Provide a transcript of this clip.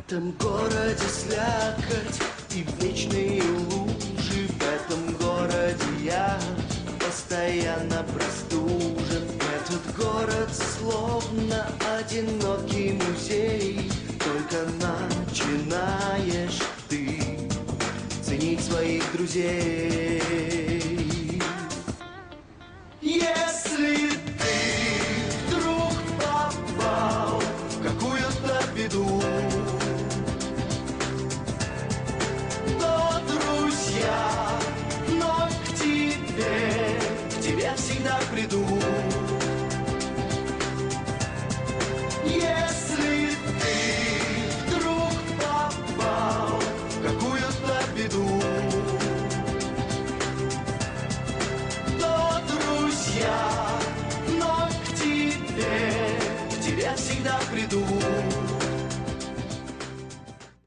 этом городе слякоть и вечные лужи. В этом городе я постоянно простужен. Этот город словно одинокий музей. Только начинаешь ты ценить своих друзей.